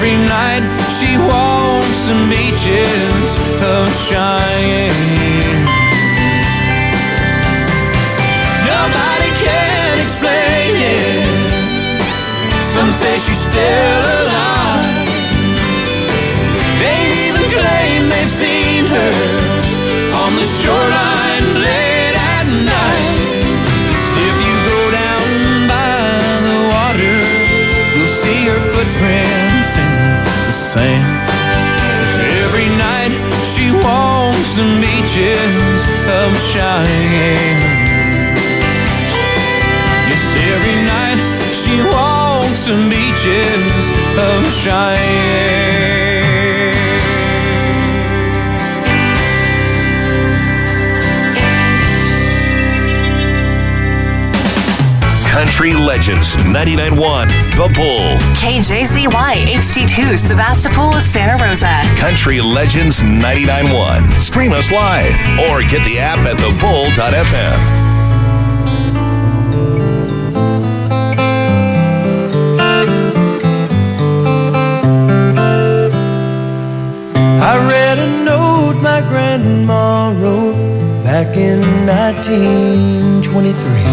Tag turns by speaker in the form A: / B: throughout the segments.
A: every night she walks the beaches of Cheyenne. Nobody can explain it. Some say she's still alive. They even claim they've seen her on the shoreline late at night. 'Cause if you go down by the water, you'll see her footprints in the sand. 'Cause every night she walks the beaches of Cheyenne. Yes, every night she walks the beaches of Cheyenne.
B: Country Legends 99.1 The Bull.
C: KJZY HD2 Sebastopol, Santa Rosa.
B: Country Legends 99.1. Stream us live or get the app at thebull.fm.
A: I read a note my grandma wrote back in 1923.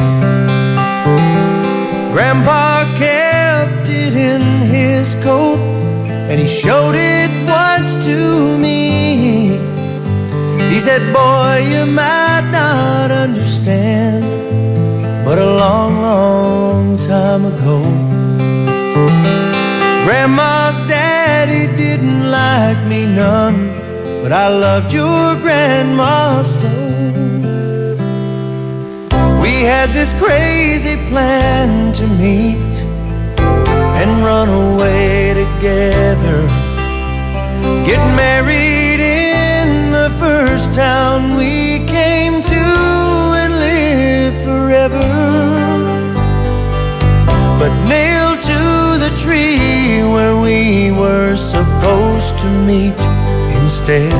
A: Grandpa kept it in his coat, and he showed it once to me. He said, boy, you might not understand, but a long, long time ago, Grandma's daddy didn't like me none, but I loved your grandma so. We had this crazy plan to meet and run away together, get married in the first town we came to and live forever. But nailed to the tree where we were supposed to meet instead,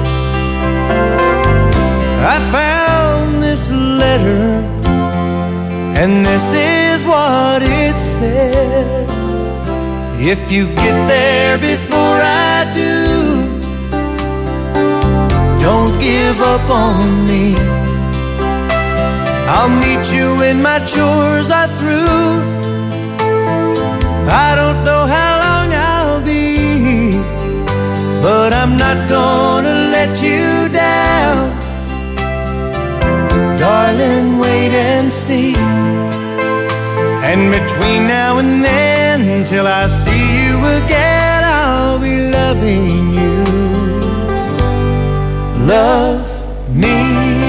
A: I found this letter, and this is what it said. If you get there before I do, don't give up on me. I'll meet you when my chores are through. I don't know how long I'll be, but I'm not gonna let you down. Darling, wait and see. And between now and then, till I see you again, I'll be loving you. Love me.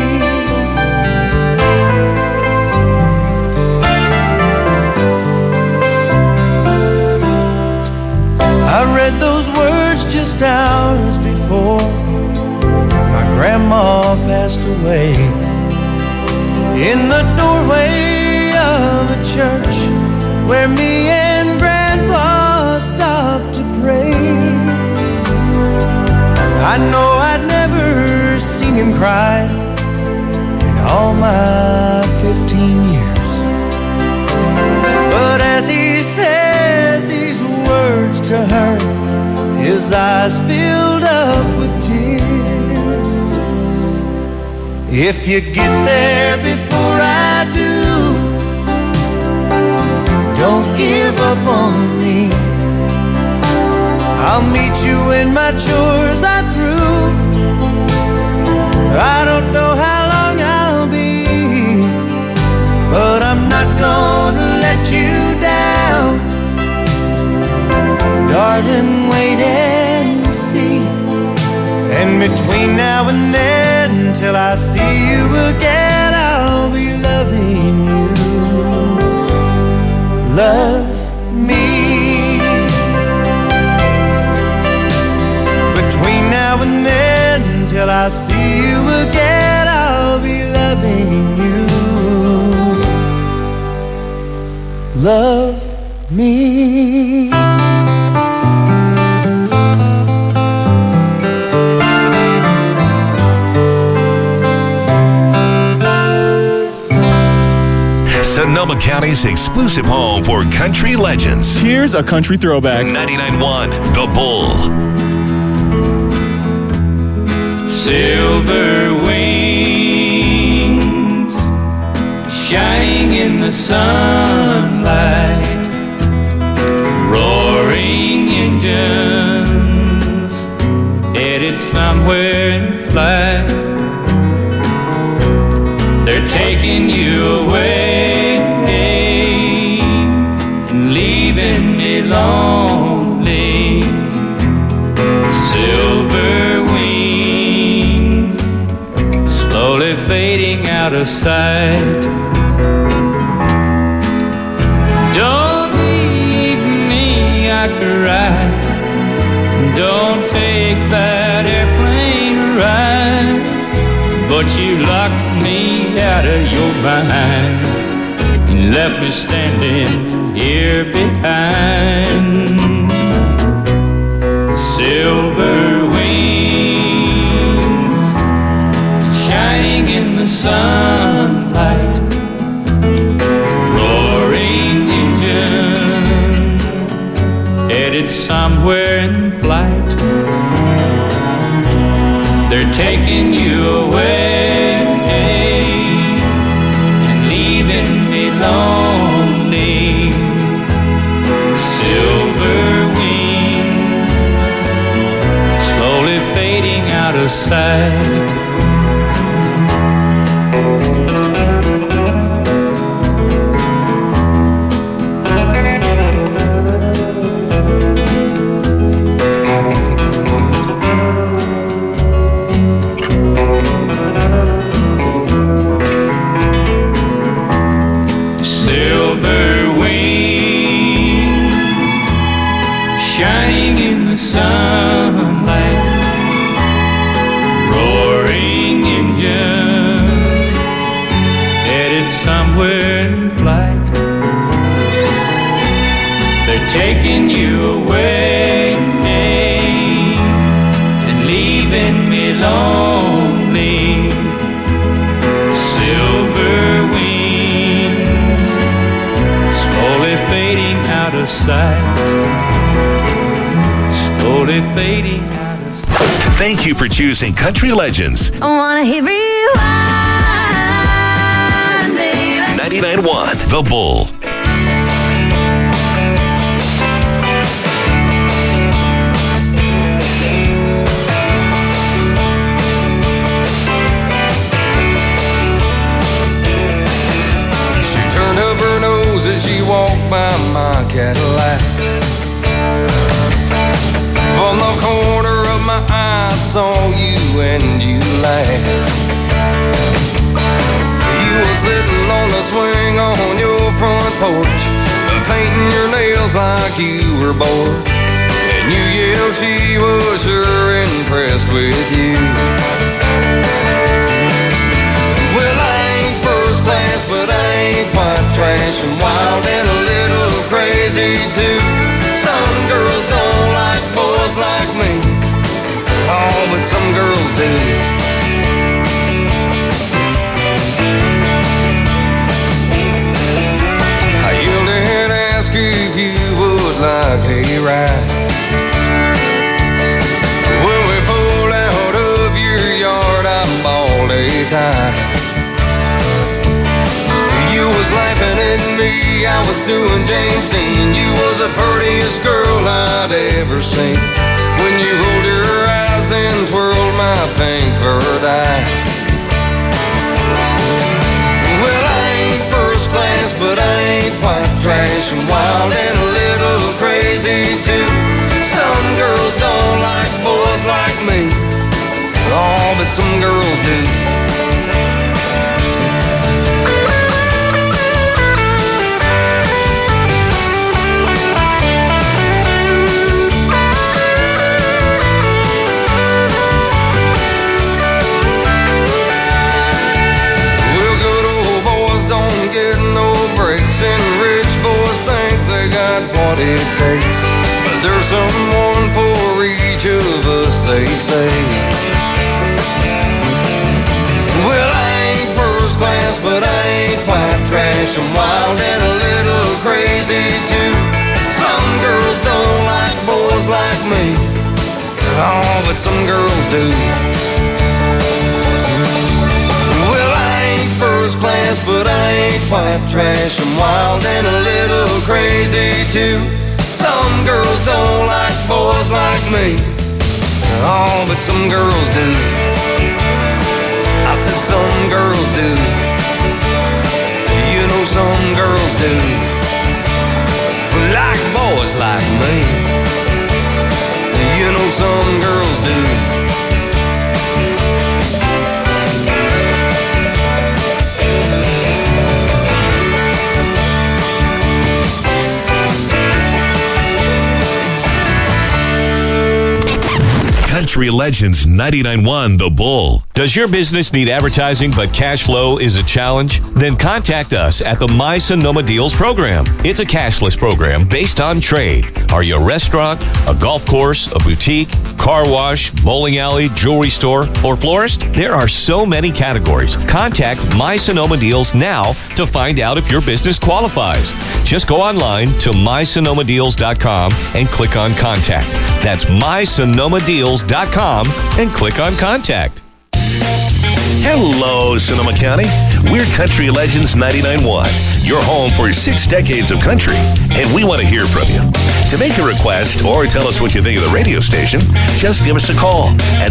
A: I read those words just hours before my grandma passed away, in the doorway of a church where me and Grandpa stopped to pray. I know I'd never seen him cry in all my 15 years, but as he said these words to her, his eyes filled up with tears. If you get there before I do, don't give up on me. I'll meet you when my chores are through. I don't know how long I'll be, but I'm not gonna let you down. Darling, wait and see. And between now and then, till I see you again, I'll be loving you. Love me. Between now and then, till I see you again, I'll be loving you. Love me.
B: Sonoma County County's exclusive home for country legends.
D: Here's a country throwback.
B: 99.1 The Bull.
E: Silver wings shining in the sunlight, roaring engines headed somewhere in flight. They're taking you away and leaving me lonely. Silver wings slowly fading out of sight. Don't leave me, I cry. Don't take that airplane ride. But you locked me out of your mind and left me standing here behind. Silver wings shining in the sunlight, roaring engine headed somewhere in flight. They're taking you away and leaving me lonely. Silver wings slowly fading out of sight. Sunlight, roaring engine headed somewhere in flight. They're taking you away and leaving me lonely. Silver wings slowly fading out of sight. Fading out of sight.
B: Thank you for choosing Country Legends.
F: I wanna hit rewind, baby.
B: 99.1 The Bull.
A: She turned up her nose as she walked by my Cadillac. On the corner of my eye, I saw you and you laughed. You were sitting on the swing on your front porch, painting your nails like you were bored. And you yelled she was sure impressed with you. Well, I ain't first class, but I ain't quite trash. I'm wild and a little crazy too. Some girls don't like boys like me. Oh, but some girls do. I yelled and asked you if you would like a ride. When we pulled out of your yard, I bawled a time. You was laughing at me, I was doing James Dean. You was the prettiest girl I'd ever seen. When you rolled your eyes and twirled my pink furred eyes. Well, I ain't first class, but I ain't quite trash. I'm wild and a little crazy too. Some girls don't like boys like me. Oh, but some girls do. What it takes, but there's someone for each of us, they say. Well, I ain't first class, but I ain't quite trash. I'm wild and a like me. Oh, but some girls do. Well, I ain't first class, but I ain't white trash. I'm wild and a little crazy too. Some girls don't like boys like me. Oh, but some girls do. I said some girls do. You know some girls do. Like boys like me. You know some girls do.
B: Country Legends 99.1 The Bull.
D: Does your business need advertising but cash flow is a challenge? Then contact us at the My Sonoma Deals program. It's a cashless program based on trade. Are you a restaurant, a golf course, a boutique, car wash, bowling alley, jewelry store, or florist? There are so many categories. Contact My Sonoma Deals now to find out if your business qualifies. Just go online to mysonomadeals.com and click on Contact. That's mysonomadeals.com and click on Contact.
B: Hello, Sonoma County. We're Country Legends 99.1, your home for 6 decades of country, and we want to hear from you. To make a request or tell us what you think of the radio station, just give us a call at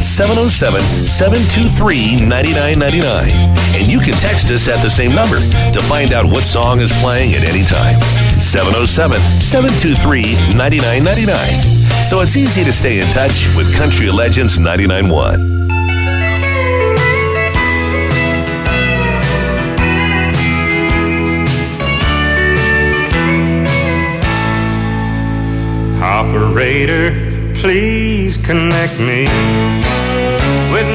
B: 707-723-9999. And you can text us at the same number to find out what song is playing at any time. 707-723-9999. So it's easy to stay in touch with Country Legends 99.1.
A: Operator, please connect me with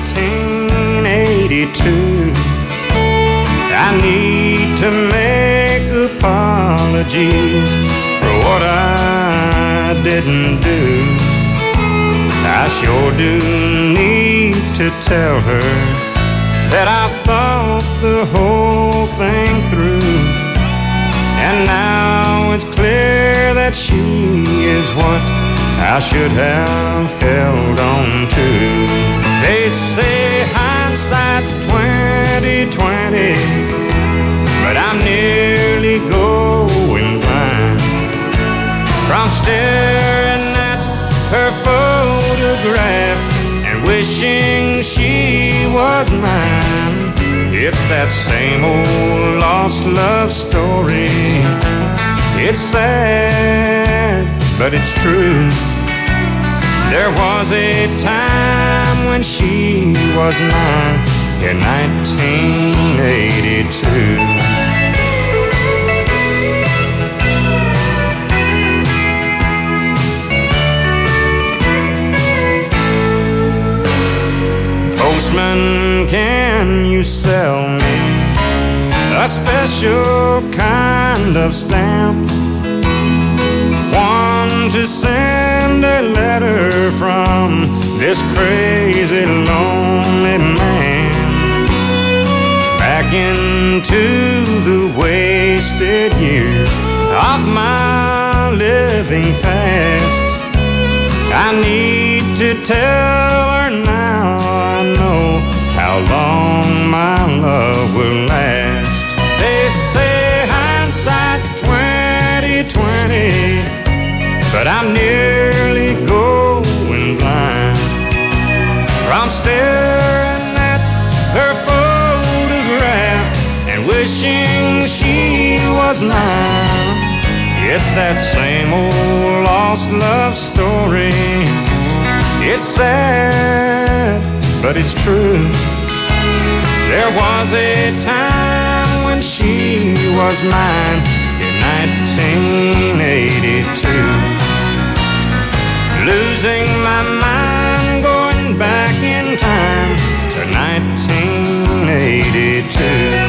A: 1982. I need to make apologies for what I didn't do. I sure do need to tell her that I thought the whole thing through. And now it's clear that she is what I should have held on to. They say hindsight's 20/20, but I'm nearly going blind from staring at her photograph and wishing she was mine. It's that same old lost love story. It's sad, but it's true. There was a time when she was mine in 1982. Postman, can you sell me a special kind of stamp? One to send a letter from this crazy lonely man back into the wasted years of my living past. I need to tell her now I know how long my love will last. They say hindsight's 20/20, but I'm nearly going blind from staring at her photograph and wishing she was mine. It's that same old lost love story. It's sad, but it's true. There was a time when she was mine in 1982. Losing my mind, going back in time to 1982.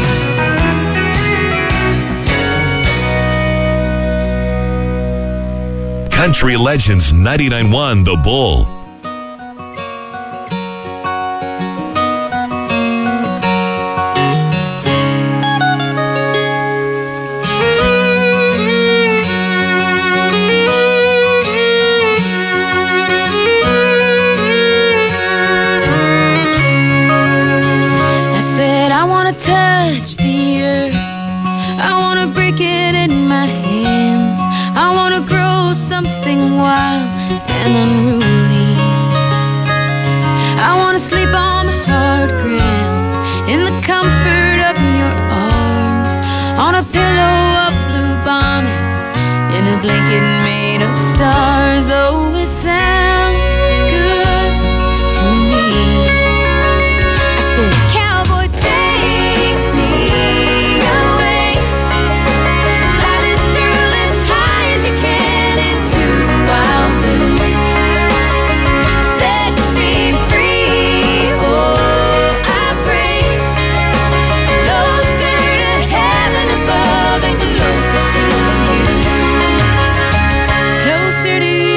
B: Country Legends 99.1 The Bull.
G: wild and unruly. I wanna sleep on the hard ground in the comfort of your arms, on a pillow of blue bonnets, in a blanket made of stars. Oh, it sounds good to me. I said, cowboy, take me away. Fly this girl as high as you can into the wild blue. Set me free, oh, I pray. Closer to heaven above and closer to you. Closer to you.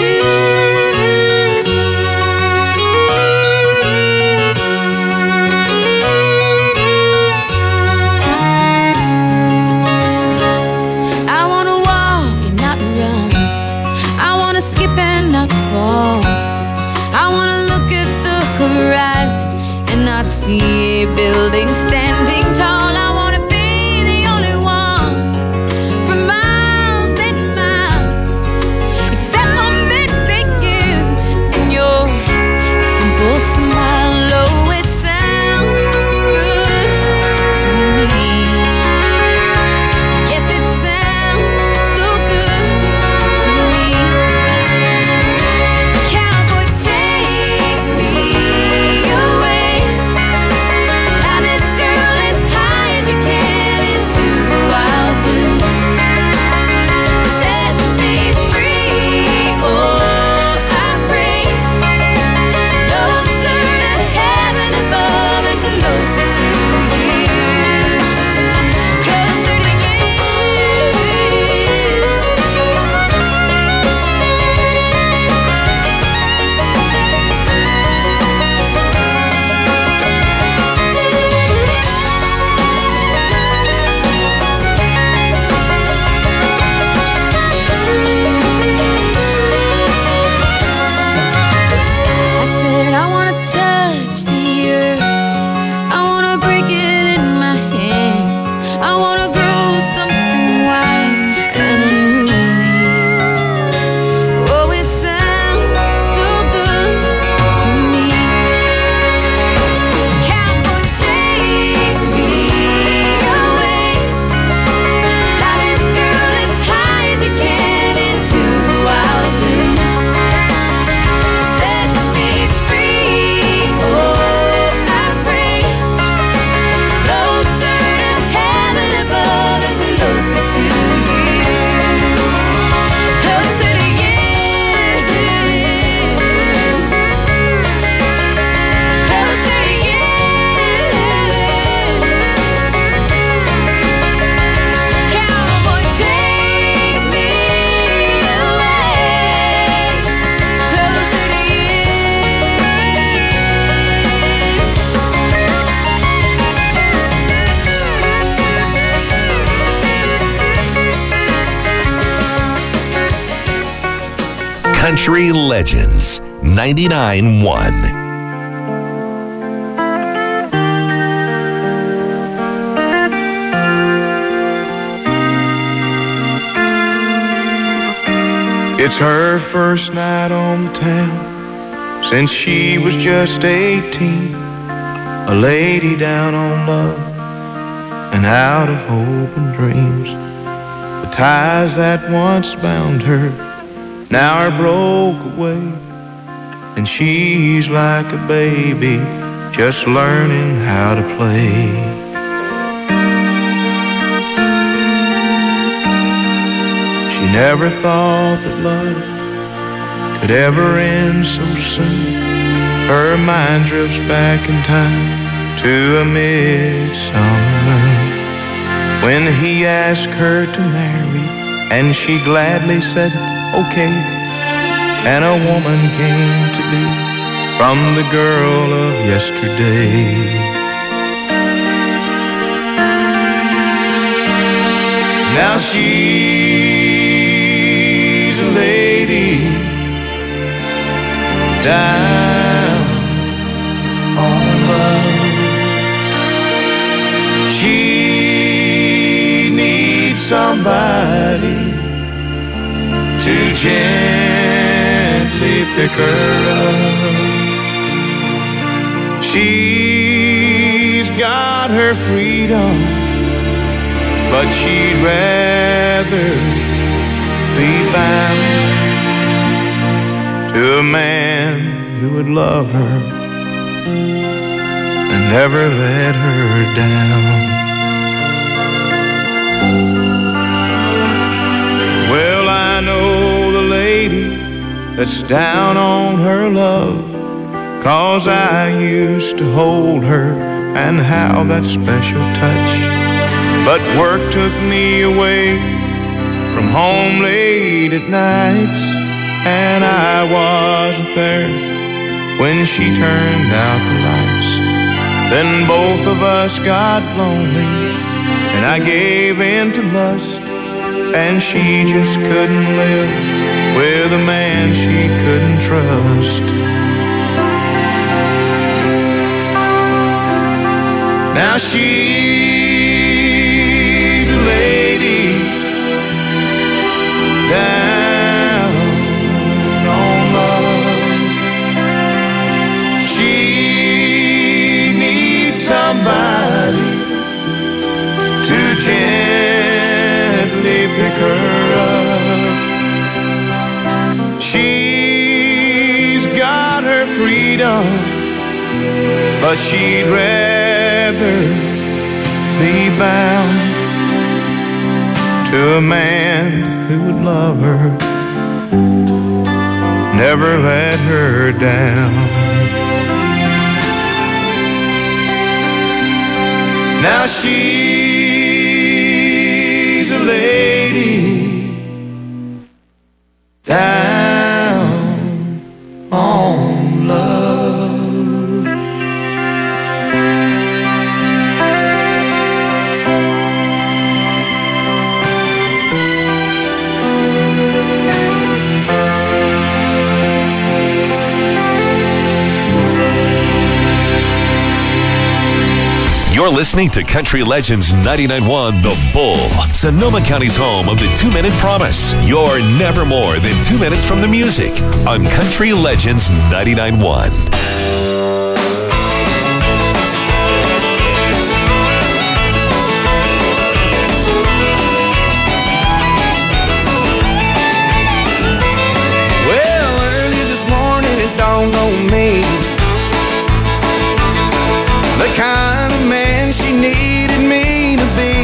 G: I wanna walk and not run. I wanna skip and not fall. I wanna look at the horizon and not see a building standing tall. I wanna be the only one for miles and miles, except for maybe you and your simple smile. Oh, it sounds good to me. Yes, it sounds so good to me. Cowboy, take me away. Fly this girl as high as you can into the wild blue. Set me free, oh, I pray. Closer to heaven above and closer to you. Closer to you. I said I wanna touch the earth. I wanna break it in my hands. I wanna grow something wild and unruly. Oh, it sounds so good to me. Cowboy, take me away. Fly this girl as high as you can into the wild blue. Set me free, oh, I pray. Closer to heaven above and closer to you. Closer to you. Closer to you. Cowboy, take me away. Closer to you.
B: Country Legends 99.1.
A: It's her first night on the town since she was just 18. A lady down on love and out of hope and dreams. The ties that once bound her now are broke away, and she's like a baby just learning how to play. She never thought that love could ever end so soon. Her mind drifts back in time to a midsummer moon, when he asked her to marry and she gladly said okay, and a woman came to be from the girl of yesterday. Now she's a lady down on love. She needs somebody to gently gently pick her up. She's got her freedom, but she'd rather be bound to a man who would love her and never let her down. Well, I know the lady that's down on her love, 'cause I used to hold her and how that special touch. But work took me away from home late at nights, and I wasn't there when she turned out the lights. Then both of us got lonely, and I gave in to lust, and she just couldn't live with a man she couldn't trust. Now she's a lady down on love. She needs somebody to gently pick her up. She's got her freedom, but she'd rather be bound to a man who would love her, never let her down. Now she's a lady down on love.
B: You're listening to Country Legends 99.1 The Bull, Sonoma County's home of the 2-Minute Promise. You're never more than 2 minutes from the music on Country Legends 99.1.
A: Well, early this morning it dawned on me, the kind of man she needed me to be.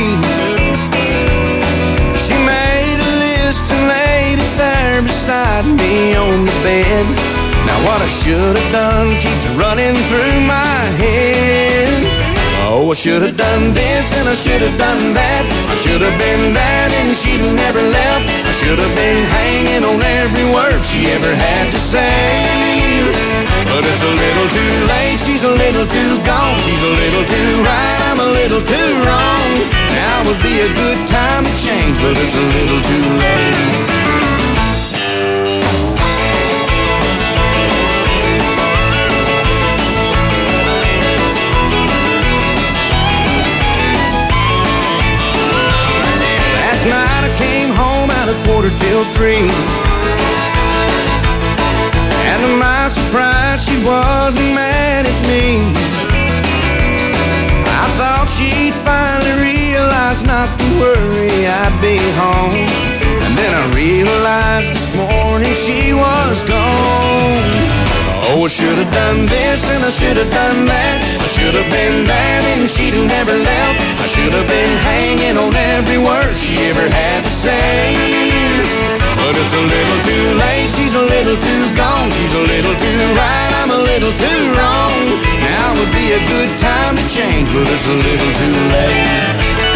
A: She made a list and laid it there beside me on the bed. Now what I should have done keeps running through my head. Oh, I should have done this and I should have done that. I should have been there and she'd have never left. I should have been hanging on every word she ever had to say. But it's a little too late, she's a little too gone. She's a little too right, I'm a little too wrong. Now would be a good time to change, but it's a little too late. Last night I came home at 2:45. And to my surprise, she wasn't mad at me. I thought she'd finally realize not to worry, I'd be home. And then I realized this morning she was gone. Oh, I should have done this and I should have done that. I should have been there and she'd have never left. I should have been hanging on every word she ever had to say. But it's a little too late, she's a little too gone. She's a little too right, I'm a little too wrong. Now would be a good time to change, but it's a little too late.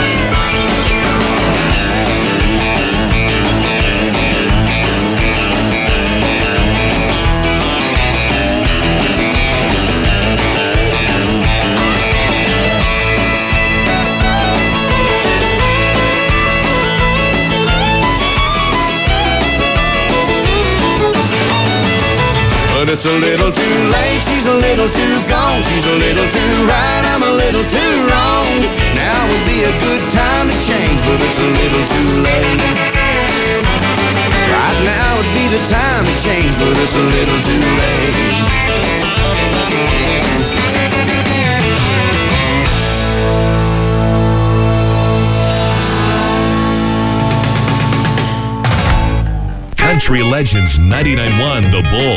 A: But it's a little too late, she's a little too gone. She's a little too right, I'm a little too wrong. Now would be a good time to change, but it's a little too late. I now would be the time to change, but it's a little too late.
B: Country Legends 99.1 The Bull.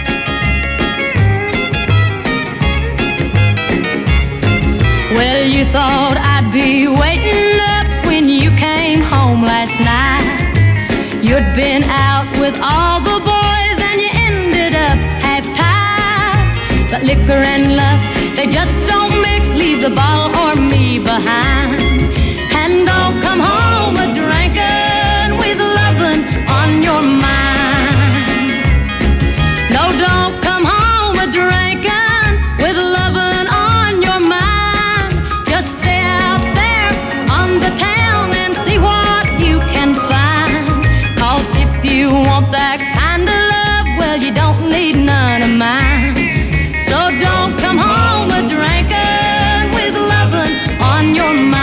G: Well, you thought I'd be waiting up when you came home last night. You'd been out with all the boys and you ended up half-tied. But liquor and love, they just don't mix. Leave the ball or me behind. And don't come home a-drinking with lovin' on your mind. No, don't come home a-drinking with lovin' on your mind. Just stay out there on the town and see what you can find. 'Cause if you want that kind of love, well, you don't need none of mine. So don't come home a-drinking with lovin' on your mind.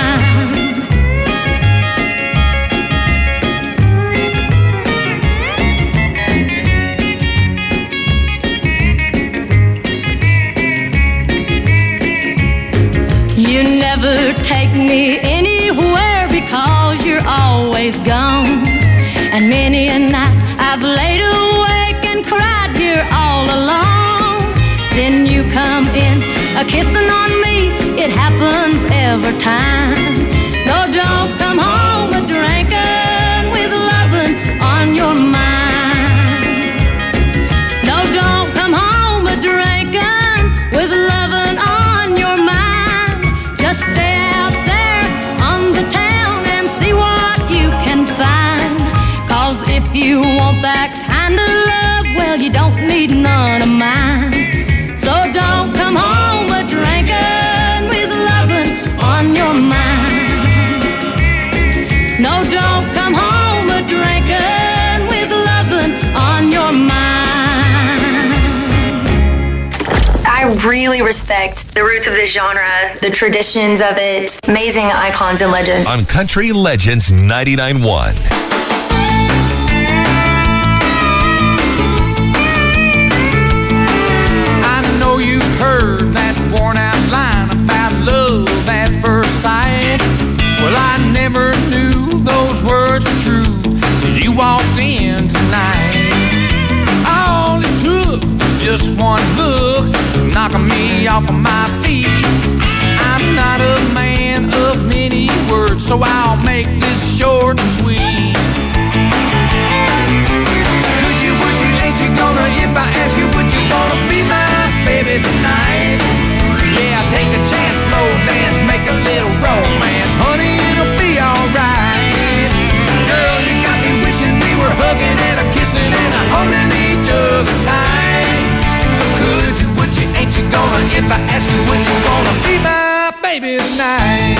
G: You never take me anywhere because you're always gone. And many a night I've laid awake and cried here all alone. Then you come in a-kissing on me, it happens every time. No, don't come home a-drinking with lovin' on your mind. No, don't come home a-drinking with lovin' on your mind. Just stay out there on the town and see what you can find. 'Cause if you want that kind of love, well, you don't need none of mine. So don't come home a-drinking with lovin' on your mind. No, don't come home a-drinking with lovin' on your mind.
H: I really respect the roots of this genre, the traditions of it, amazing icons and legends.
B: On Country Legends 99.1.
E: I know you've heard that worn out line about love at first sight. Well, I never knew those words were true till you walked in tonight. All it took was just one look, knocking me off of my feet. I'm not a man of many words, so I'll make this short and sweet. Could you, would you, ain't you gonna, if I ask you, would you wanna be my baby tonight? Yeah, take a chance, slow dance, make a little romance. Honey, it'll be alright. Girl, you got me wishing we were hugging and a-kissing and a-holding each other tight. So could you, would you, ain't you gonna, if I ask you, would you wanna be my baby tonight?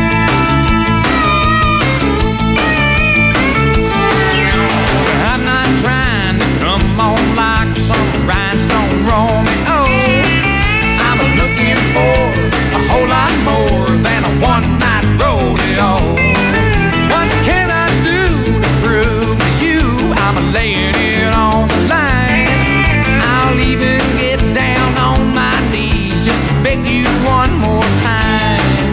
E: I'm not trying to come on like some rhinestone Romeo. I'm looking for a whole lot more than a one-night rodeo. What can I do to prove to you I'm laying it on the line? I'll even get down on my knees just to beg you one more time.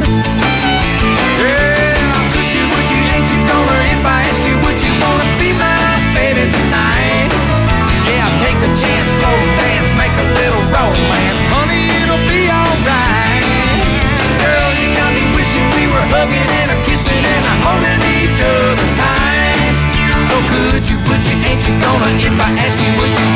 E: Yeah, could you, would you, ain't you gonna, if I ask you, would you wanna be my baby tonight? Yeah, take a chance, slow dance, make a little romance. Honey, it'll be alright. Girl, you got me wishing we were hugging and a-kissing and a-holding each other tight. So could you, would you, ain't you gonna, if I ask you, would you